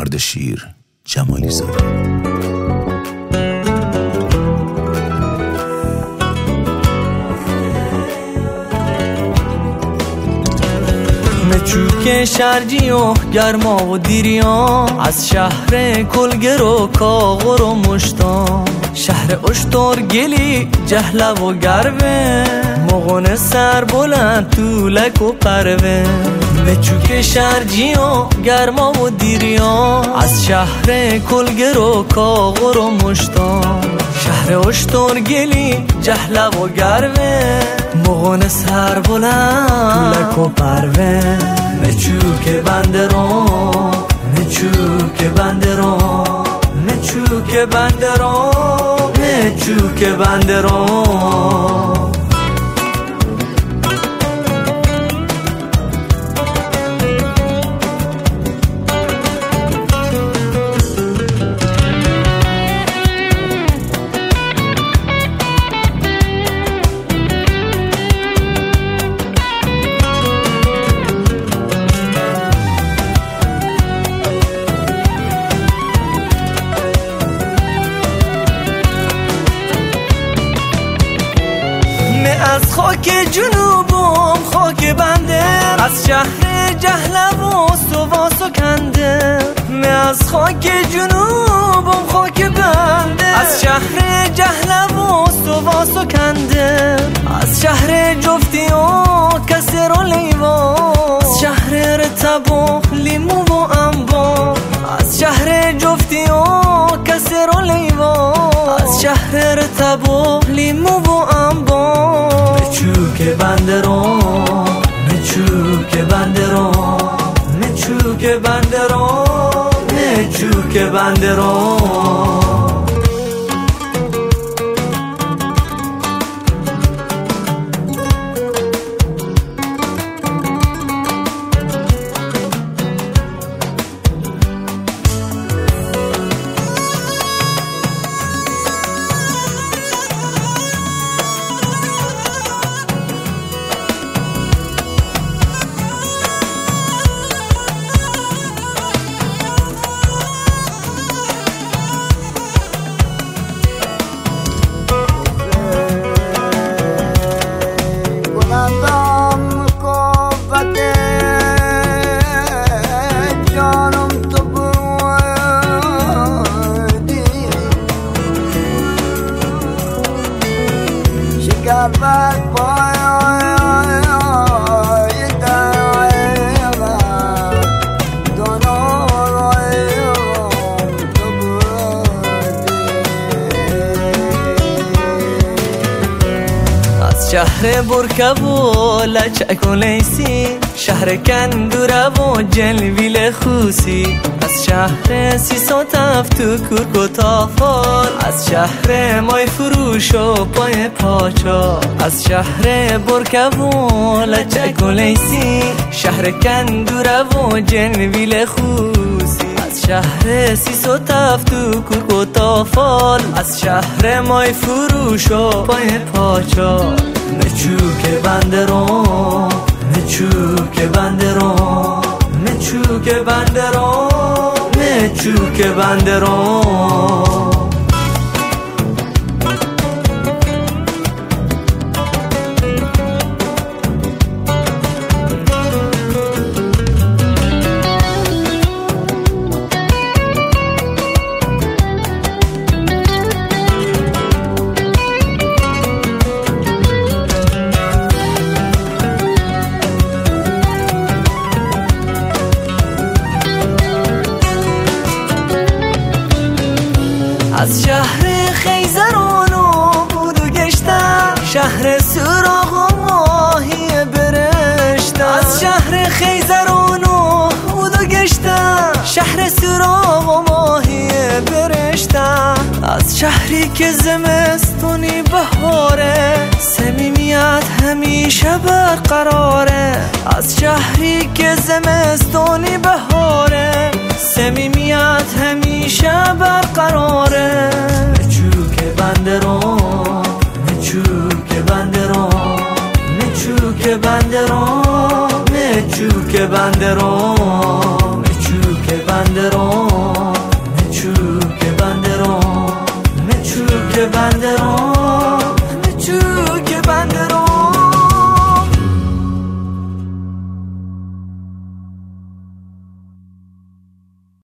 اردشیر جمالی زاده. مچوک شرجی و گرما و دیریان، از شهر کلگر و کاغر و مشتان، شهر اشتر گلی جهله و گروه، مغن سر بلند طولک و پروه. مچوک شرجی و گرما و دیریان، از شهر کلگر و کاغر و مشتان، شهر اشتر گلی جهله و گروه، مغن سر بلند طولک و پروه. مچوک بندران، مچوک بندران، مچوک بندران، مچوک بندران. از خاک جنوبم خاک بندر، از شهر جهله و سواس و کندر. از خاک جنوبم خاک بندر، از شهر جهله و سواس و کندر، از شهر جفتی و کسر و لیوان، از شهر رتب و لیمو و انبار، از شهر جفتی و کسر و لیوان، از شهر رتب و لیمو و انبار. مچوک بندران، مچوک بندران، مچوک بندران، مچوک بندران. شهر برکب و لچک و لیسی، شهر کندوره و جلویل خوسی، از شهر سیسات افتو کرک و تافال، از شهر مای فروش و پای پاچا، از شهر برکب و لچک و لیسی، شهر کندوره و جلویل خوسی، از شهر سیسات افتو کرک و تافال، از شهر مای فروش و پای پاچا. مچوک بندران، مچوک بندران، مچوک بندران، مچوک بندران. از شهر خیزران و بودو گشتم، شهر سراغ و ماهی برشتم، از شهر خیزران و بودو گشتم، شهر سراغ و ماهی برشتم، از شهری که زمستونی بهاره، صمیمیت همیشه برقراره، از شهری که زمستونی بهاره، صمیمیت همیشه برقراره. مچوک بندران، مچوک بندران، مچوک بندران، مچوک بندران.